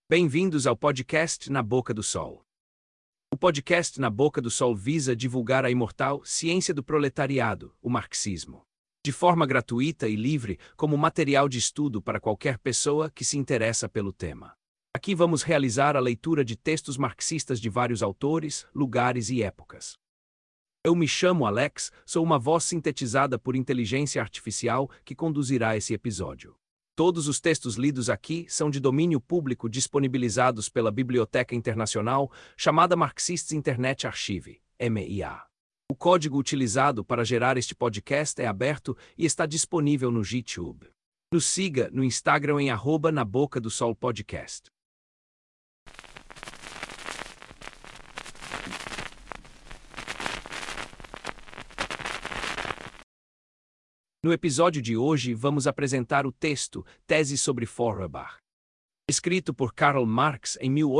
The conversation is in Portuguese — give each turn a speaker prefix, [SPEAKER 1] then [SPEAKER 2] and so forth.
[SPEAKER 1] Bem-vindos ao podcast Na Boca do Sol. O podcast Na Boca do Sol visa divulgar a imortal ciência do proletariado, o marxismo, de forma gratuita e livre como material de estudo para qualquer pessoa que se interessa pelo tema. Aqui vamos realizar a leitura de textos marxistas de vários autores, lugares e épocas. Eu me chamo Alex, sou uma voz sintetizada por inteligência artificial que conduzirá esse episódio. Todos os textos lidos aqui são de domínio público disponibilizados pela Biblioteca Internacional, chamada Marxists Internet Archive, MIA. O código utilizado para gerar este podcast é aberto e está disponível no YouTube. Nos siga no Instagram em @nabocadosolpodcast. No episódio de hoje, vamos apresentar o texto Tese sobre Feuerbach, escrito por Karl Marx em